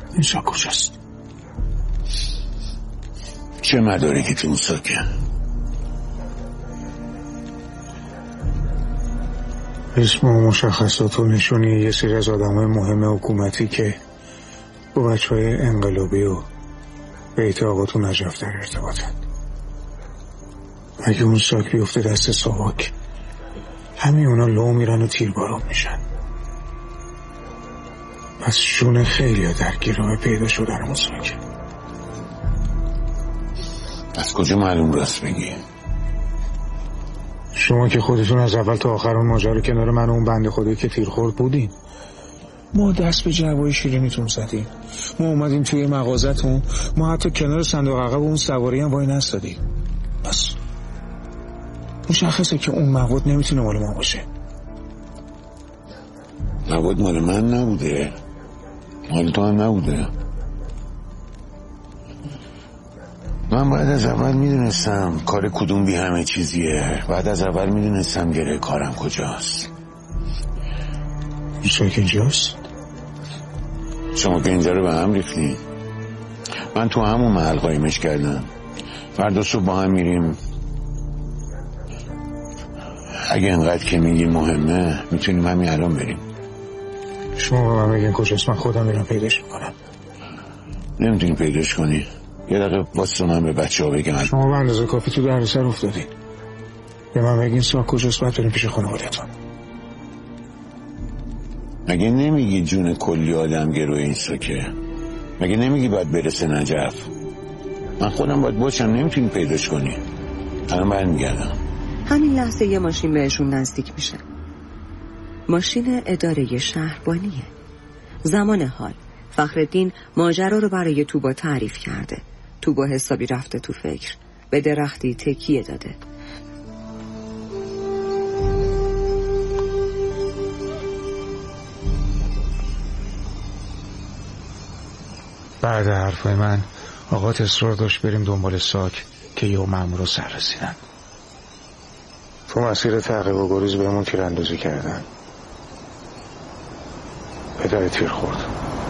این ساک کجاست؟ چه مدارکی تو اون ساکه؟ اسم و مشخصات و نشونی یه سری از آدمای مهم حکومتی که با بچه‌های انقلابی و بیت آقا تو نجف در ارتباطن. اگه اون ساک بیفته دست ساواک، همین اونا لو میرن و تیربارون میشن. پس جون خیلی ها در گیراه پیدا شدن اون ساک. از کجا معلوم راست بگی؟ شما که خودتون از اول تا آخر اون ماجرا کنار من و اون بنده خدایی که تیر خورد بودین. ما دست به جعبه شیرینیتون زدیم، ما اومدیم توی مغازتون، ما حتی کنار صندوق عقب اون سواری هم وای نستادیم. بس مشخصه که اون مواد نمیتونه مال ما باشه. مواد مال من نبوده، مال تو هم نبوده. من بعد از اول میدونستم کار کدوم بی همه چیزیه. بعد از اول میدونستم گره کارم کجاست. این که اینجاست؟ شما که اینجا رو به هم ریختین. من تو همون محل قایمش کردم. فردا صبح با هم میریم. اگه انقدر که میگی مهمه میتونیم همین الان بریم. شما به من بگین کجاست، من خودم میرم پیداش میکنم. نمیتونی پیداش کنی. یه دقیقه واسه من به بچه ها بگم. شما به اندازه کافی تو دردسر افتادین. به من بگین ساک کجاست، باید بریم پیش خانوادتون. مگه نمیگی جون کلی آدم گروه این ساکه؟ مگه نمیگی باید برسه نجف؟ من خودم باید باشم، نمیتونی پیداش کنی. الان برمیگردم. همین لحظه یه ماشین بهشون نزدیک میشه. ماشین اداره شهربانیه. زمان حال فخرالدین ماجرا رو برای توبا تعریف کرده. توبا حسابی رفته تو فکر، به درختی تکیه داده. بعد حرفای من آقا اصرار داشت بریم دنبال ساک که یه مأمور رو سر رسیدن. تو مسیر تعقیب و گریز بهمون تیراندازی کردن. پدر تیر خورد.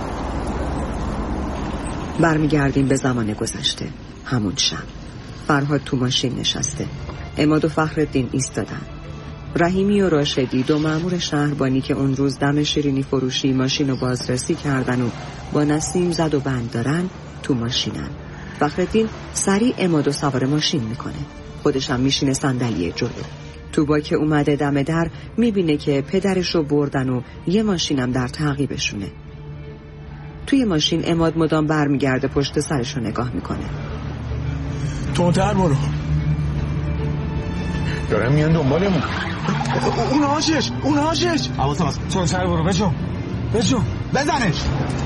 برمیگردیم به زمان گذشته. همون شب فرهاد تو ماشین نشسته، عماد و فخرالدین ایستادن. رحیمی و راشدی دو مأمور شهربانی که اون روز دم شیرینی فروشی ماشین رو بازرسی کردن و با نسیم زد و بند دارن تو ماشینن. فخرالدین سریع عماد و سوار ماشین میکنه، خودش هم میشینه صندلی جلو. توبا که اومده دم در میبینه که پدرش رو بردن و یه ماشینم در تعقیبشونه. توی ماشین عماد مدام برمیگرده پشت سرش رو نگاه میکنه. تندتر برو، دارم میان دنبالمون. اون هاشش حواسم هست. تندتر برو، بجو بزنش.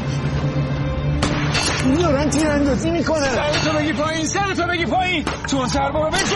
دارن تیراندازی میکنه. سرتو بگی پایین. تندتر برو، بجو.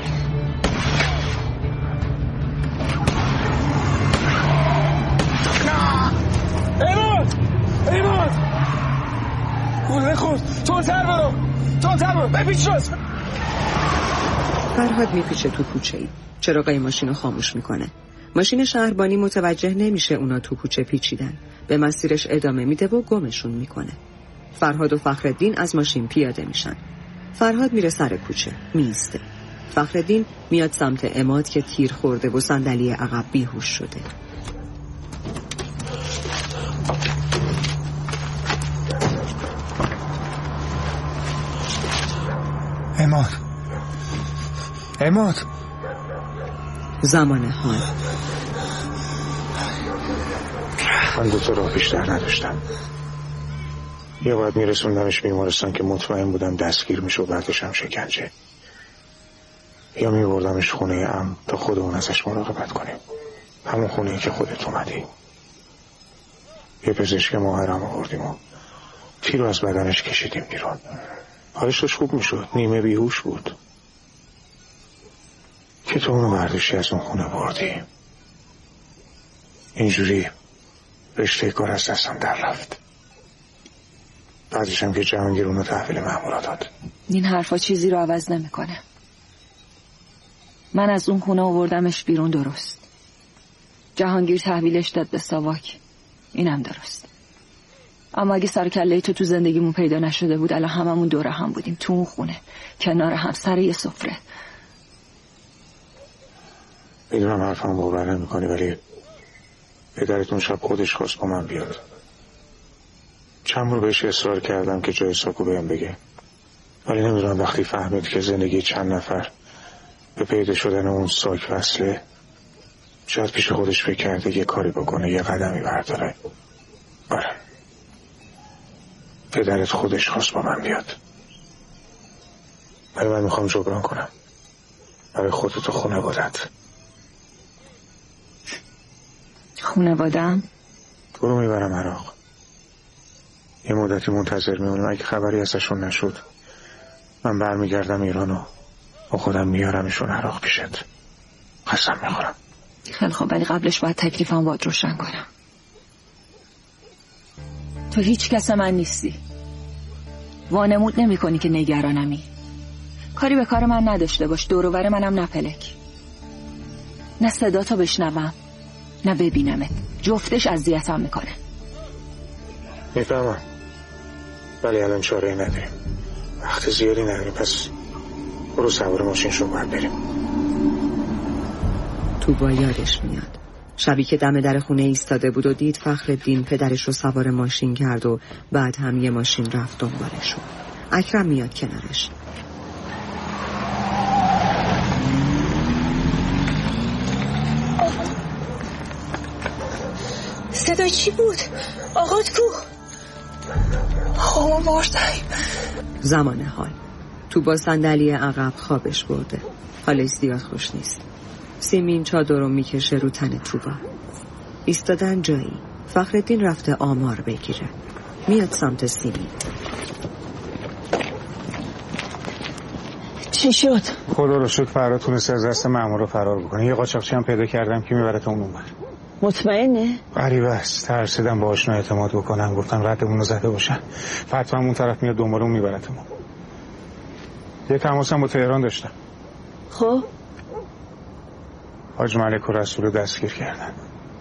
ایمان گوله خورد. تندتر برو بپیچ راست. فرهاد میپیچه تو کوچه ای، چراغای ماشین رو خاموش میکنه. ماشین شهربانی متوجه نمیشه اونا تو کوچه پیچیدن، به مسیرش ادامه میده و گمشون میکنه. فرهاد و فخرالدین از ماشین پیاده میشن. فرهاد میره سر کوچه میسته. فخرالدین میاد سمت عماد که تیر خورده و صندلی عقب بیهوش شده. عماد زمان حال من 2 تا راه بیشتر نداشتم. یا باید میرسوندمش بیمارستان که مطمئن بودم دستگیر میشه و بعدش هم شکنجه، یا میبردمش خونه ام تا خودمون ازش مراقبت کنیم، همون خونه‌ای که خودت اومدی. یه پزشک ماهرم آوردیم و تیر رو از بدنش کشیدیم بیرون. حالش داشت خوب میشد، نیمه بیهوش بود که تو اونو برداشتی از اون خونه بردی. اینجوری رشته کار از دستم در رفت. بعدش هم که جهانگیر اونو تحویل مأمورا داد. این حرفا چیزی رو عوض نمیکنه. من از اون خونه آوردمش بیرون، درست. جهانگیر تحویلش داد به ساواک، اینم درست. اما اگه سر کله تو زندگیمون پیدا نشده بود الان هممون دور هم بودیم تو اون خونه کنار هم سر یه سفره. میدونم حرفم باور نمی‌کنی ولی پدرتون شب خودش خواست با من بیاد. چند بار بهش اصرار کردم که جای ساکو بهم بگه، ولی نمیدونم وقتی فهمید که زندگی چند نفر به پیدا شدن اون ساک وصله، شاید پیش خودش فکر کرده یه کاری بکنه، یه قدمی برداره. آره، پدرت خودش خواست با من بیاد، ولی من میخوام جبران کنم برای خودت و خانوادت. خانوادم؟ تو رو میبرم عراق، یه مدتی منتظر میمونم. اگه خبری ازشون نشد من برمیگردم ایران و با خودم میارمشون عراق پیشت. قسم میخورم. خیلی خوب، ولی قبلش باید تکلیفم باید روشن کنم. تو هیچ کس من نیستی، وانمود نمی کنی که نگرانمی. کاری به کار من نداشته باش، دور و بر منم نپلک. نه صدا تا بشنوم نه ببینمت، جفتش اذیتم میکنه. میفهمم، ولی الان چاره نداریم، وقت زیادی نداریم. پس برو سوار ماشین شو باید بریم. توبا یادش میاد شبی که دم در خونه ایستاده بود و دید فخرالدین پدرش رو سوار ماشین کرد و بعد هم یه ماشین رفت دنبالشون. اکرم میاد کنارش. صدای چی بود؟ آقات کو؟ مردم. زمان حال توبا صندلی عقب خوابش برده، حالش زیاد خوش نیست. سیمین چادر رو میکشه رو تن توبا. ایستادن جایی. فخرالدین رفته آمار بگیره. میاد سمت سیمین. چی شد؟ خدا رو شکر فردا تونست از دست مأمور رو فرار بکنه. یه قاچاقچی هم پیدا کردم که میبره تا اون. مطمئنه؟ غریبه است، ترسیدم باهاشون اعتماد بکنم، گفتن ردمون رو زده باشن، فتوام اون طرف میاد دنبال اون میبرتمون. یه تماسم با تهران داشتم. خب حاج ملک و رسول رو دستگیر کردن.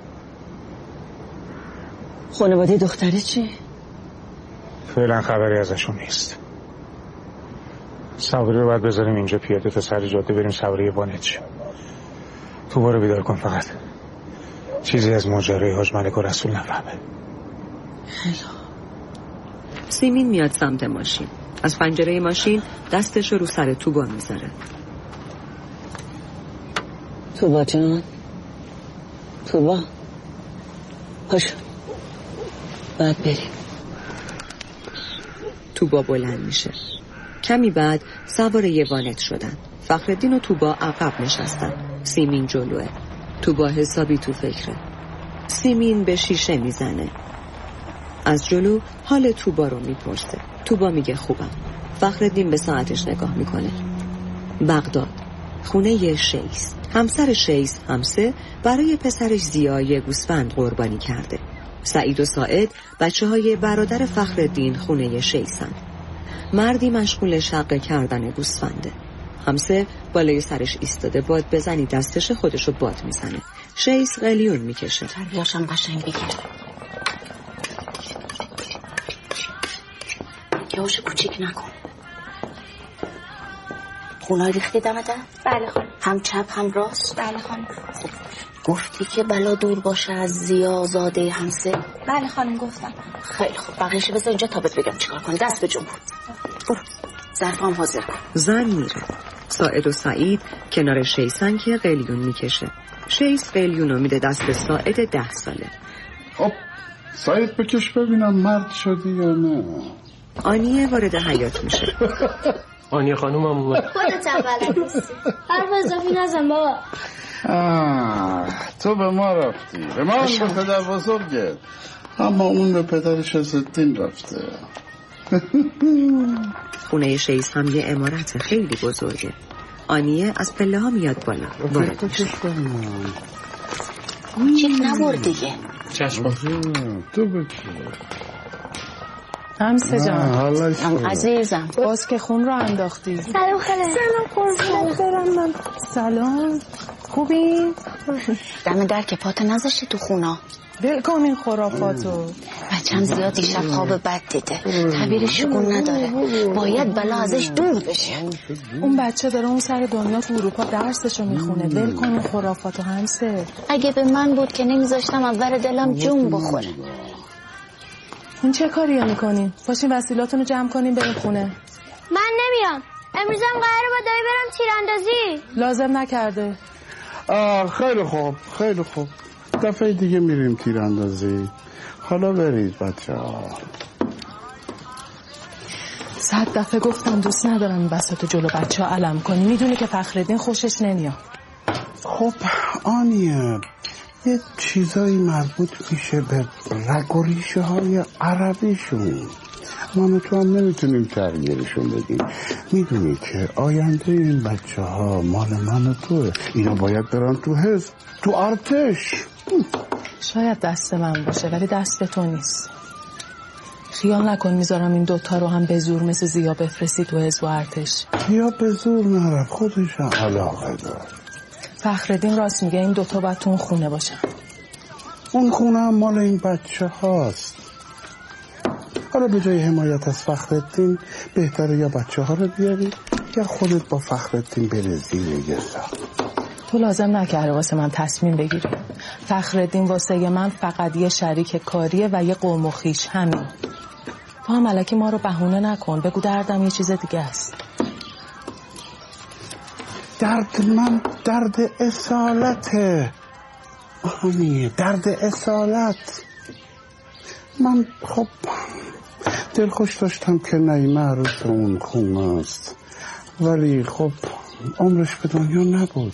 خانواده دختره چی؟ فعلا خبری ازشون نیست. سواری رو باید بذاریم اینجا پیاده تا سر جاده بریم سواری وانت شیم. تو بارو بیدار کن، فقط چیزی از ماجرای حاج ملک و رسول نفهمه. سیمین میاد سمت ماشین. از پنجره ماشین دستش رو سر توبا میذاره. توبا جان، توبا پاشو باید بریم. توبا بلند میشه. کمی بعد سوار یه وانت شدن. فخرالدین و توبا عقب نشستن. سیمین جلوه. توبا حسابی تو فکره. سیمین به شیشه میزنه. از جلو حال توبا رو میپرسه. توبا میگه خوبم. فخرالدین به ساعتش نگاه میکنه. بغداد، خونه شیس. همسر شیس همسه برای پسرش زیا یه گوسفند قربانی کرده. سعید و ساعد بچه‌های برادر فخرالدین خونه شیسن. مردی مشغول شقه کردن گوسفنده. همسه بالای سرش ایستاده، باد بزنی دستش خودشو باد میزنه. شیس قلیون میکشه. تربیاشم قشنگ بگیر. یهوش کوچیک نکن. خونای ریختی دمه ده؟ بله خانم. هم چپ هم راست؟ بله خانم. خب گفتی که بلا دور باشه از زیازاده همسه؟ بله خانم گفتم. خیلی خوب، بقیه‌شو بذار اینجا تا بهت بگم چیکار کنی. دست به جنب. برو ظرفام حاضر کن. زن میره. ساعد و سعید کنار شیسن که قلیون میکشه. شیس قلیون رو میده دست ساعد 10 ساله. خب سعید بکش ببینم مرد شدی یا نه. آنیه وارد حیاط میشه. آنیه خانومم اومد. خودت اول نیستی. حرف اضافی نزن بابا. تو به ما رفتی، به ما به پدر بزرگت، اما اون به پدرش عزالدین رفته. خونه شیس هم یه عمارت خیلی بزرگه. آنیه از پله ها میاد بالا. وارد میشه. چیک نبر دیگه. چشم. تو بکی. همسه جان. عزیزم باز که خون رو انداختی. سلام خاله. سلام برم. سلام. خوبی؟ دم در که پات نذاشتی تو خونا. ول کن این خرافاتو. بچم زیاد دیشب خواب بد دیده، تعبیر شگون نداره، باید بلا ازش دور بشه. اون بچه داره اون سر دنیا تو اروپا درسشو میخونه، ول کن اون خرافاتو همسه. اگه به من بود که نمیذاشتم اول دلم جون بخوره. اون چه کاریه میکنین؟ باشین وسیلاتونو جمع کنین بریم خونه. من نمیام، امروزم قراره با دایی برم تیراندازی. لازم نکرده. خیلی خوب خیلی خوب، دفعه دیگه میریم تیراندازی. حالا برید بچه ها. 100 دفعه گفتم دوست ندارم این بساطو جلو بچه ها علم کنی، میدونی که فخرالدین خوشش نمیاد. خب آنیه یه چیزایی مربوط میشه به رگ و ریشه های عربیشون، من تو هم نمیتونیم تغییرشون بدیم. میدونی که آینده این بچه ها مال من و توه، اینا باید برن تو حزب، تو ارتش. شاید دست من باشه ولی دست تو نیست. خیال نکن میذارم این دوتا رو هم به زور مثل زیا بفرستی تو حزب و ارتش. یا به زور نرفت، خودش هم علاقه دار. فخرالدین راست میگه، این دوتا باید تو اون خونه باشن. اون خونه هم مال این بچه هاست. حالا به جای حمایت از فخرالدین بهتره یا بچه ها رو بیاری یا خودت با فخرالدین بری زیر یه ساعت. تو لازم نکرده واسه من تصمیم بگیری. فخرالدین واسه من فقط یه شریک کاریه و یه قوم و خویش، همین. تو هم الکی ما رو بهونه نکن، بگو دردم یه چیز دیگه است. درد من درد اصالته آنیه، درد اصالت. من خب دلخوش داشتم که نعیمه عروس اون خونه است، ولی خب عمرش به دنیا نبود.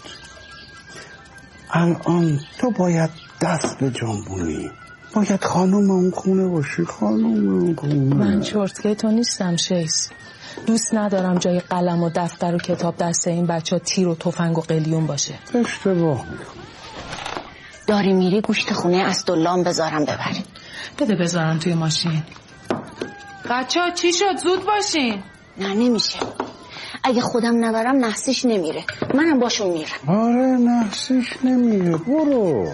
الان تو باید دست به جنبونی، باید خانم اون خونه باشی، خانم اون خونه. من چرتکه تو نیستم شیس، دوست ندارم جای قلم و دفتر و کتاب دست این بچه ها تیر و تفنگ و قلیون باشه. اشتباه داری میری گوشت خونه اسدالله بذارم ببریم. بده بذارم توی ماشین. بچه ها چی شد؟ زود باشین. نه نمیشه، اگه خودم نبرم نحسیش نمیره، منم باشون میرم. آره نحسیش نمیره، برو.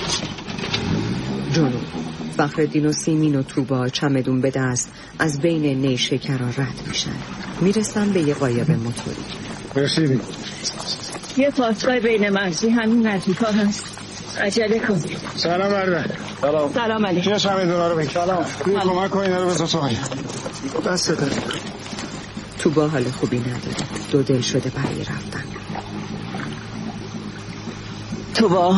جلو فخرالدین و سیمین و توبا چمدون به دست از بین نیشکرها رد میشن، میرسن به یه قایق موتوری. رسیدیم. یه پاسگاه بین مرزی همین نزدیکا هست، عجله کن. سلام مردن. سلام علیکم. چه چمدونا رو بگی؟ سلام. بیا کمک کن اینا رو بذار سوی. دست داره. توبا حال خوبی نداره، دو دل شده برای رفتن. توبا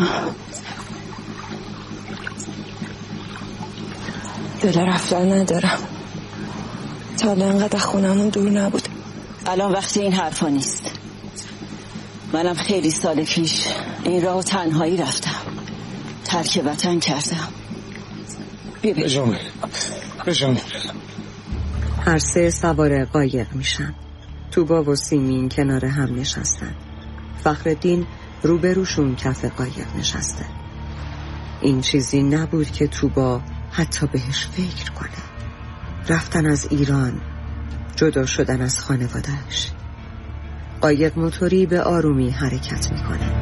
دل رفتن ندارم، تا حالا انقدر خونمون دور نبود. الان وقتی این حرفا نیست. منم خیلی سال پیش این راه تنهایی رفتم، ترک وطن کردم. بجام. هر سه سوار قایق میشن. توبا و سیمین کنار هم نشستن، فخرالدین روبروشون کف قایق نشسته. این چیزی نبود که توبا حتی بهش فکر کنه. رفتن از ایران، جدا شدن از خانوادهش. قایق موتوری به آرومی حرکت میکنه.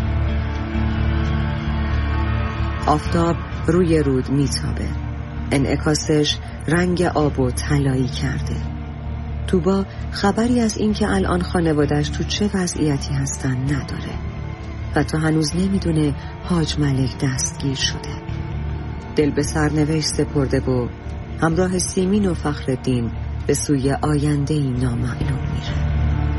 آفتاب روی رود میتابه، انعکاسش رنگ آب و طلایی کرده. توبا خبری از این که الان خانواده‌اش تو چه وضعیتی هستن نداره. حتی هنوز نمیدونه حاج ملک دستگیر شده. دل به سرنوشت سپرده و همراه سیمین و فخرالدین به سوی آینده‌ای نامعلوم میره.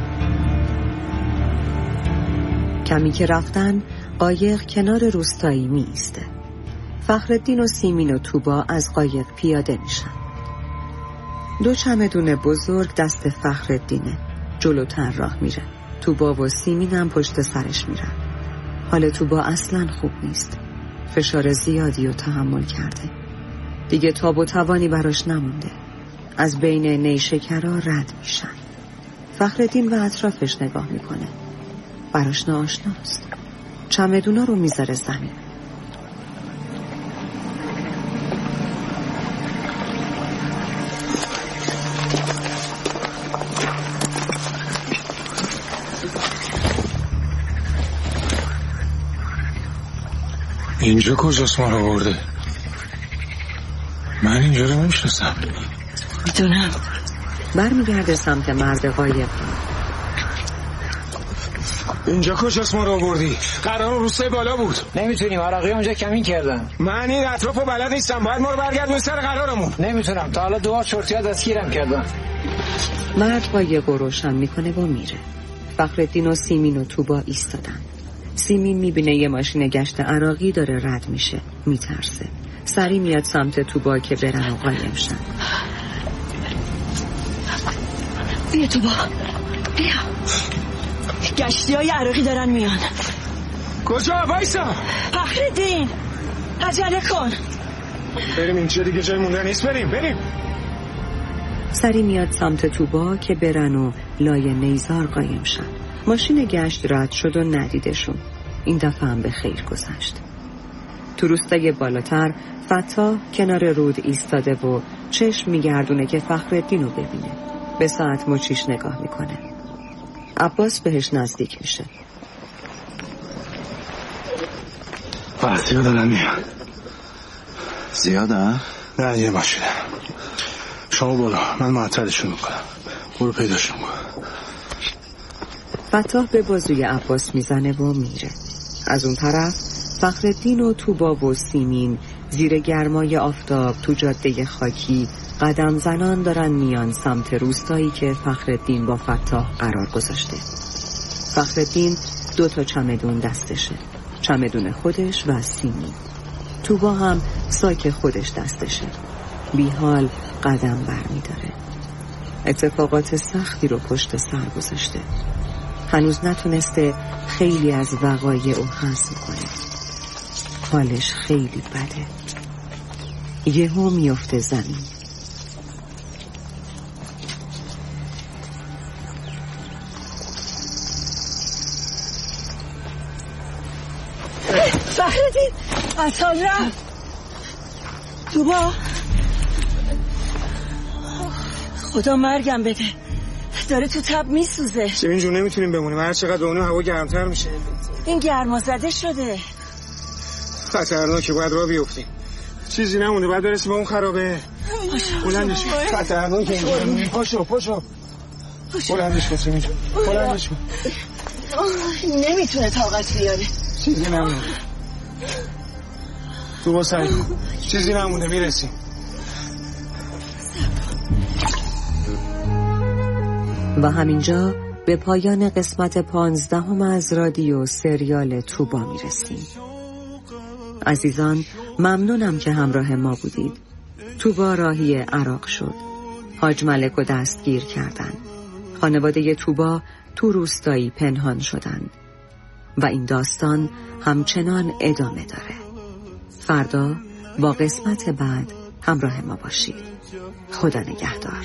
کمی که رفتن قایق کنار روستایی می ایسته. فخرالدین و سیمین و توبا از قایق پیاده میشن. دو چمدون بزرگ دست فخرالدینه، جلوتر راه میره. توبا و سیمین هم پشت سرش میرن. حال توبا اصلا خوب نیست، فشار زیادی رو تحمل کرده، دیگه تاب و توانی براش نمونده. از بین نیشکرها رد میشن. فخرالدین و اطرافش نگاه میکنه، براش ناآشناست. چمدونا رو میذاره زمین. اینجا کجاست ما رو برده؟ من من اینجا رو نمیشناسم. میدونم. برمیگرده سمت مرد قایق. اینجا کجاست ما رو آوردی؟ قرار روستای بالا بود. نمیتونیم، عراقی اونجا کمین کردن. من این اطرافو بلد نیستم، باید ما رو برگردونی سر قرارمون. نمیتونم، تا حالا 2 شرطی‌ها دستگیرم کردن. مرد قایق رو روشن میکنه و میره. فخرالدین و سیمین و توبا ایستادن. سیمین میبینه یه ماشین گشت عراقی داره رد میشه، میترسه. سری میاد سمت توبا که برن و قایم شن. بیا توبا، بیا. گشتی های عراقی دارن میان. کجا؟ وایسا. فخرالدین عجله کن. بریم، اینجا دیگه جای موندن نیست. بریم. سری میاد سمت توبا که برن و لای نیزار قایم شن. ماشین گشت رد شد و ندیدشون. این دفعه هم به خیر گذشت. تو روستای بالاتر فتاح کنار رود ایستاده و چشم میگردونه که فخرالدین رو ببینه. به ساعت مچیش نگاه میکنه. عباس بهش نزدیک میشه. وقتی دارن میان. زیاده؟ نه، یه ماشینه. شما بالا، من معطلشون میکنم. برو پیداشون کن. فتاح به بازوی عباس میزنه و میره. از اون طرف فخرالدین و توبا و سیمین زیر گرمای آفتاب تو جاده خاکی قدم زنان دارن میان سمت روستایی که فخرالدین با فتاح قرار گذاشته. فخرالدین 2 چمدون دستشه، چمدون خودش و سیمین. توبا هم ساک خودش دستشه، بیحال قدم برمیداره. اتفاقات سختی رو پشت سر گذاشته. هنوز نتونسته خیلی از وقایع رو هضم کنه. حالش خیلی بده. یهو میفته زمین. فخرالدین قطار رفت. توبا، خدا مرگم بده، داره تو تب میسوزه. سیمین جون نمیتونیم بمونیم، هر چقدر بمونیم هوا گرمتر میشه. این گرما زده شده. خطرناکه، باید راه بیفتیم. چیزی نمونده، باید برسیم به اون خرابه. بلندش کن. خطرناکه. پاشو بلندش کن سیمین جون، بلندش کن. نمیتونه طاقت بیاره. چیزی نمونده. تو با سعی چیزی نمونده، میرسیم. و همینجا به پایان قسمت 15 از رادیو سریال توبا میرسیم. عزیزان، ممنونم که همراه ما بودید. توبا راهی عراق شد. حاج ملک رو دستگیر کردن. خانواده توبا تو روستایی پنهان شدند. و این داستان همچنان ادامه داره. فردا با قسمت بعد همراه ما باشید. خدا نگهدار.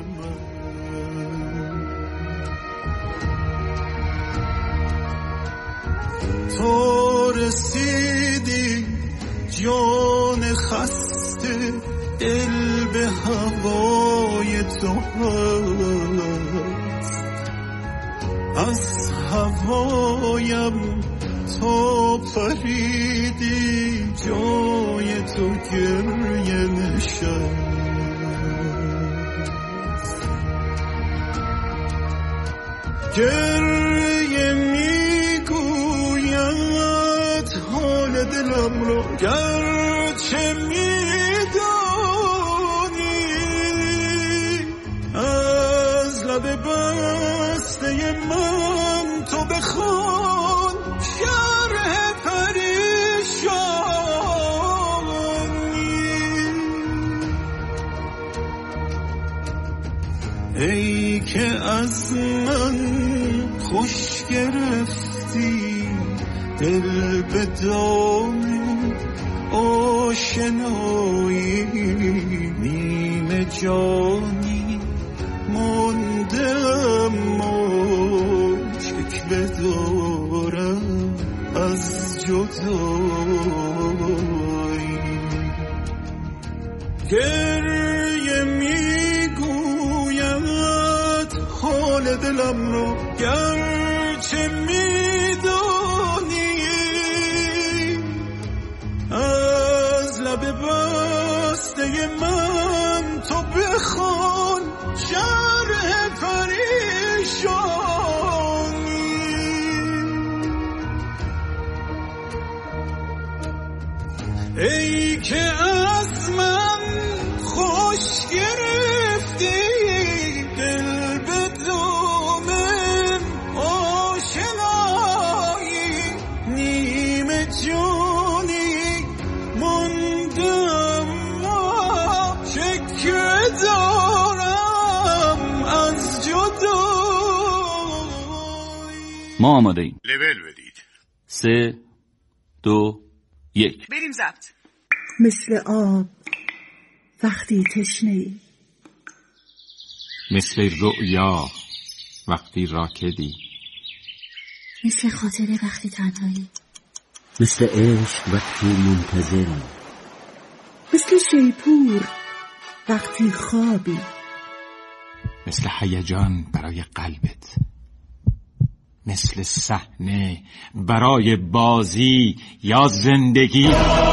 تو رسیدی جان خسته، دل به هوای تو هست. از هوایم تو پریدی، جای تو گریه نشست. گریه میگوید حال دلم رو، گرچه میدانی از لب بسته من تو بخوان شرح پریشانی. ای که از من خوش گرفتی دل به دام آشنایی، نیمه جانی مانده اما شکوه دارم از جدایی. گریه میگوید حال دلم رو، گرچه میدانی از لب بسته من بخون شرح پریشانی ای که از من خوش گرفتی دل به دام آشنایی نیمه جونی موندم شکر دارم از جدایی. ما آماده ایم. لول بدید. 3 2 1 بریم ضبط. مثل آب وقتی تشنه‌ای، مثل رؤیا وقتی راکدی، مثل خاطره وقتی تنهایی، مثل عشق وقتی منتظری، مثل شیپور وقتی خوابی، مثل هیجان برای قلبت، مثل صحنه برای بازی یا زندگی.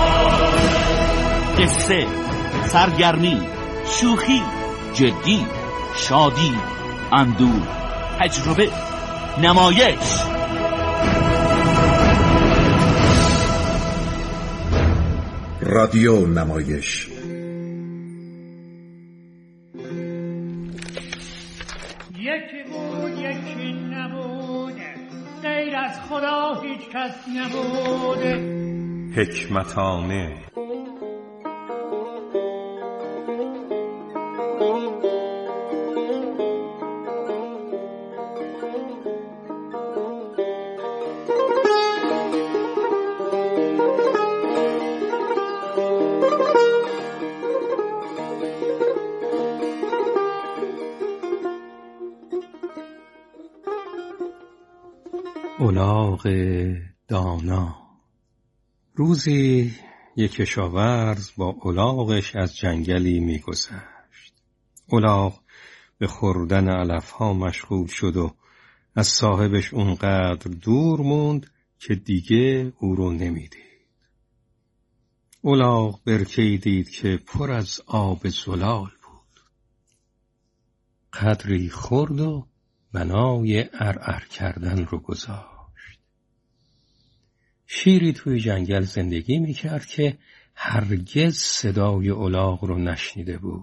قصه، سرگرمی، شوخی، جدی، شادی، اندوه، تجربه، نمایش. رادیو نمایش. یکی بود یکی نبود، غیر از خدا هیچ کس نبود. حکمتانه. الاغ دانا. روزی یک کشاورز با الاغش از جنگلی می‌گذشت. الاغ به خوردن علف‌ها مشغول شد و از صاحبش اونقدر دور موند که دیگه او رو نمی‌دید. الاغ برکه‌ای دید که پر از آب زلال بود. قدری خورد و بنای ارعر کردن رو گذاشت. شیری توی جنگل زندگی میکرد که هرگز صدای الاغ رو نشنیده بود.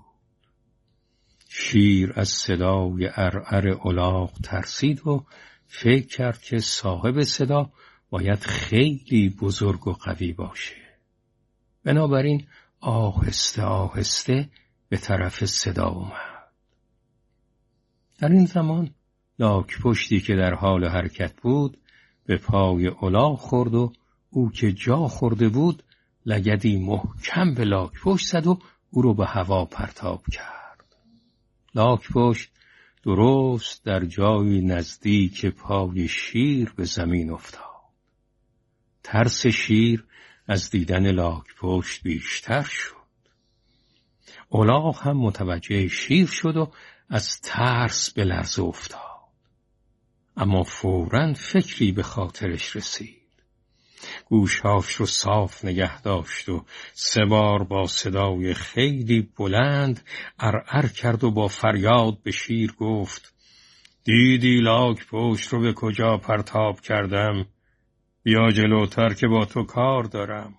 شیر از صدای ارعر الاغ ترسید و فکر کرد که صاحب صدا باید خیلی بزرگ و قوی باشه. بنابراین آهسته آهسته به طرف صدا اومد. در این زمان لاک پشتی که در حال حرکت بود به پای الاغ خورد و او که جا خورده بود لگدی محکم به لاک پشت زد و او رو به هوا پرتاب کرد. لاک پشت درست در جایی نزدیک پای شیر به زمین افتاد. ترس شیر از دیدن لاک پشت بیشتر شد. الاغ هم متوجه شیر شد و از ترس به لرزه افتاد. اما فوراً فکری به خاطرش رسید. گوشهاش رو صاف نگه داشت و 3 بار با صدای خیلی بلند ارعر کرد و با فریاد به شیر گفت: دیدی لاک پشت رو به کجا پرتاب کردم؟ بیا جلوتر که با تو کار دارم.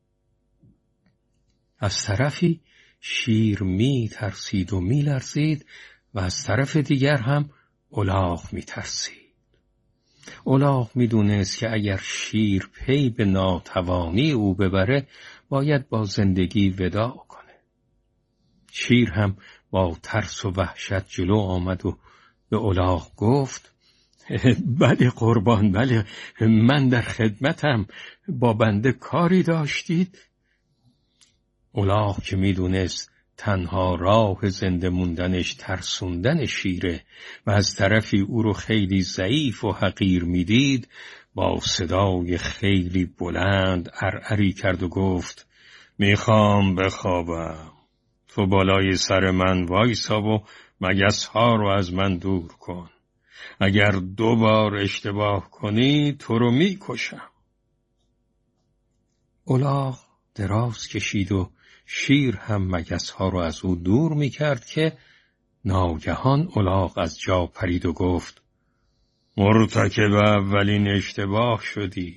از طرفی شیر می ترسید و می لرزید و از طرف دیگر هم الاغ می ترسید. الاغ می دونست که اگر شیر پی به ناتوانی او ببره باید با زندگی وداع کنه. شیر هم با ترس و وحشت جلو آمد و به الاغ گفت: بله قربان، بله، من در خدمتم، با بنده کاری داشتید؟ الاغ که می دونست تنها راه زنده موندنش ترسوندن شیره و از طرفی او رو خیلی ضعیف و حقیر میدید، با صدای خیلی بلند ارعری کرد و گفت: میخوام بخوابم. تو بالای سر من وایسا و مگس‌ها رو از من دور کن. اگر 2 بار اشتباه کنی تو رو میکشم. الاغ دراز کشید و شیر هم مگس‌ها رو از او دور می‌کرد که ناگهان الاغ از جا پرید و گفت: مرتکب اولین اشتباه شدی.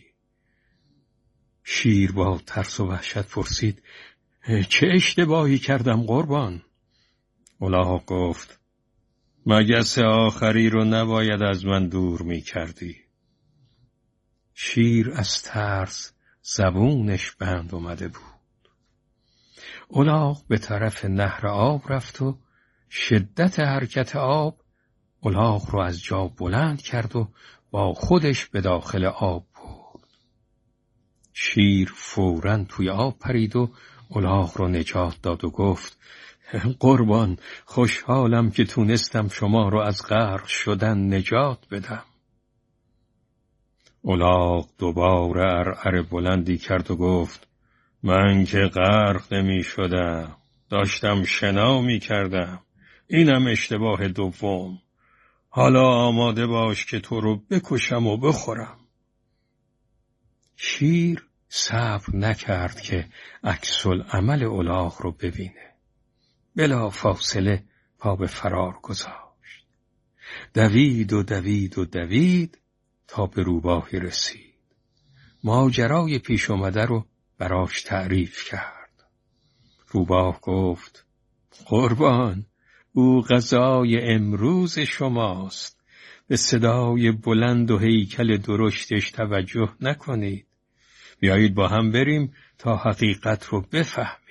شیر با ترس و وحشت پرسید: چه اشتباهی کردم قربان؟ الاغ گفت: مگس آخری رو نباید از من دور می‌کردی. شیر از ترس زبونش بند اومده بود. الاغ به طرف نهر آب رفت و شدت حرکت آب الاغ رو از جا بلند کرد و با خودش به داخل آب برد. شیر فوراً توی آب پرید و الاغ رو نجات داد و گفت: قربان، خوشحالم که تونستم شما رو از غرق شدن نجات بدم. الاغ دوباره عرعر بلندی کرد و گفت: من که غرق نمی شدم، داشتم شنا می کردم. اینم اشتباه دوم. حالا آماده باش که تو رو بکشم و بخورم. شیر صبر نکرد که عکس العمل الاغ رو ببینه. بلا فاصله پا به فرار گذاشت. دوید و دوید و دوید تا به روباهی رسید. ماجرای پیش اومده رو براش تعریف کرد. روباه گفت: قربان، او غذای امروز شماست. به صدای بلند و هیکل درشتش توجه نکنید. بیایید با هم بریم تا حقیقت رو بفهمید.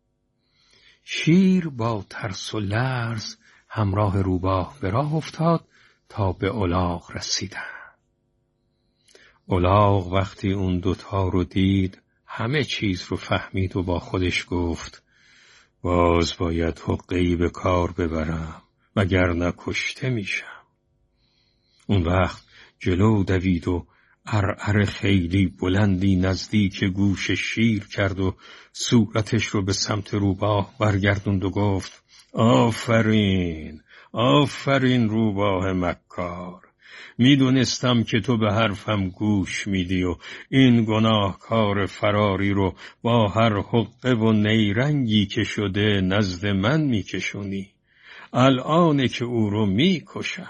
شیر با ترس و لرز همراه روباه به راه افتاد تا به الاغ رسیدن. الاغ وقتی اون دوتا رو دید همه چیز رو فهمید و با خودش گفت: باز باید حقه‌ای به کار ببرم وگرنه کشته میشم. اون وقت جلو دوید و عرعر خیلی بلندی نزدیک گوش شیر کرد و صورتش رو به سمت روباه برگردوند و گفت: آفرین، آفرین روباه مکار. میدونستم که تو به حرفم گوش میدی و این گناهکار فراری رو با هر حقه و نیرنگی که شده نزد من میکشونی. الانه که او رو میکشم.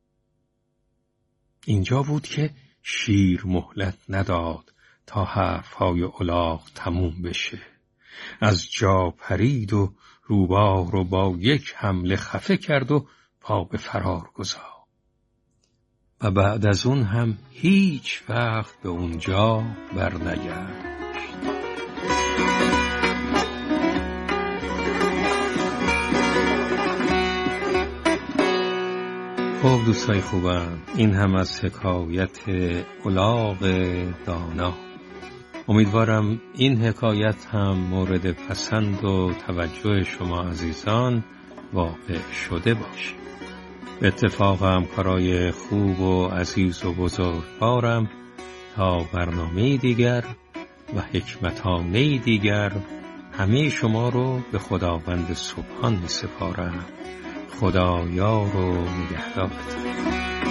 اینجا بود که شیر مهلت نداد تا حرفهای الاغ تموم بشه. از جا پرید و روباه رو با یک حمله خفه کرد و پا به فرار گذاشت. و بعد از اون هم هیچ وقت به اونجا برنگشت. خب دوستای خوبم، این هم از حکایت الاغ دانا. امیدوارم این حکایت هم مورد پسند و توجه شما عزیزان واقع شده باشه. به اتفاق همکارای خوب و عزیز و بزرگوارم تا برنامه دیگر و حکمتانه دیگر همه شما رو به خداوند سبحان می سپارم. خدا یار و نگهدارتون.